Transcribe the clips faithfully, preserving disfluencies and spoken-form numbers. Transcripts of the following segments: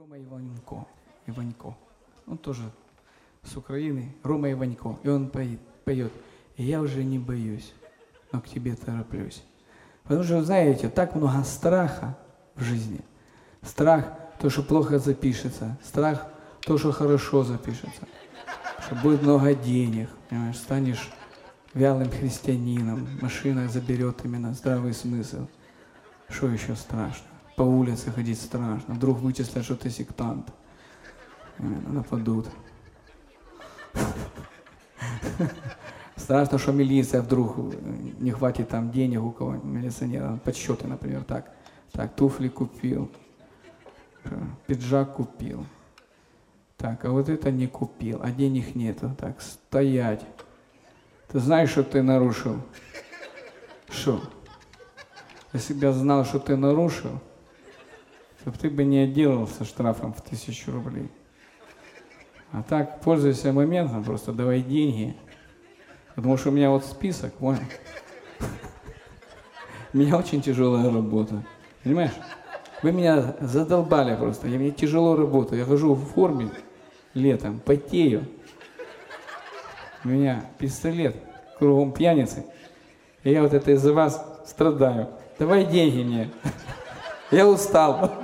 Рома Иванько. Иванько. Он тоже с Украины. Рома Иванько. И он поет, поет. И я уже не боюсь, но к тебе тороплюсь. Потому что, знаете, так много страха в жизни. Страх, то, что плохо запишется. Страх, то, что хорошо запишется. Что будет много денег, понимаешь, станешь вялым христианином. Машина заберет именно здравый смысл. Что еще страшно? По улице ходить страшно. Вдруг вычислят, что ты сектант. Нападут. Страшно, что милиция вдруг не хватит там денег у кого-нибудь, милиционера, подсчеты, например, так. Так, туфли купил, пиджак купил. Так, а вот это не купил, а денег нету. Так, стоять. Ты знаешь, что ты нарушил? Что? Если бы я знал, что ты нарушил, то ты бы не отделался штрафом в тысячу рублей. А так, пользуйся моментом, просто давай деньги. Потому что у меня вот список, понял? У меня очень тяжелая работа. Понимаешь? Вы меня задолбали просто. Я, мне тяжело работаю. Я хожу в форме летом, потею. У меня пистолет, кругом пьяницы. И я вот это из-за вас страдаю. Давай деньги мне. Я устал.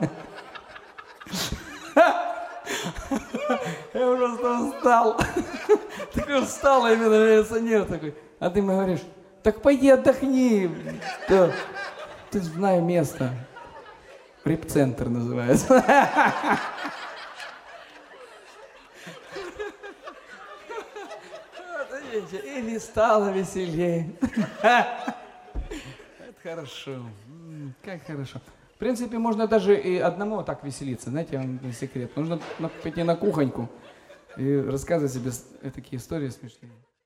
Я просто устал. Такой устал, именно милиционер такой. А ты мне говоришь, так пойди отдохни. Да. Ты знаешь место. Репцентр называется. Или стало веселее. Это хорошо. Как хорошо. В принципе, можно даже и одному так веселиться. Знаете, я вам секрет. Нужно пойти на кухоньку и рассказывать себе такие истории смешные.